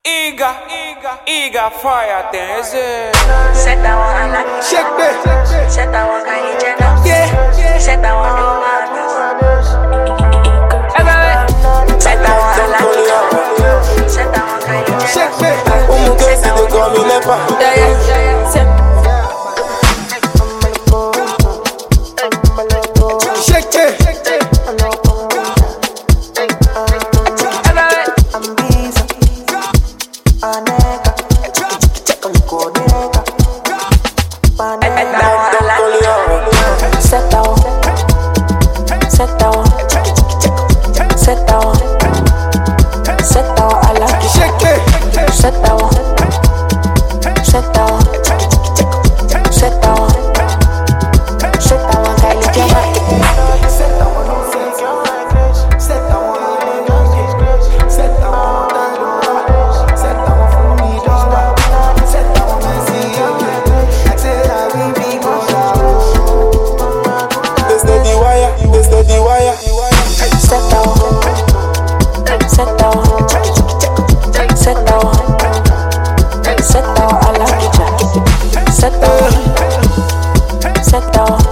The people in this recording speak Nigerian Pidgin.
Iga fire thing, is it? Set that one, I like it. Shake me. Set that one, Kylie Jenner. Yeah. Set that one, no madness. Set that one, I like it. Set that one, Kylie Jenner. Shake me. Set that one, Call me Lepa. Shake me. Set down, set down, set down, set down, I like it. Shake me. Set down, set down, set down, set down, Kylie Jenner. Set down, set down, set down, set down, I like it. Set down, set down,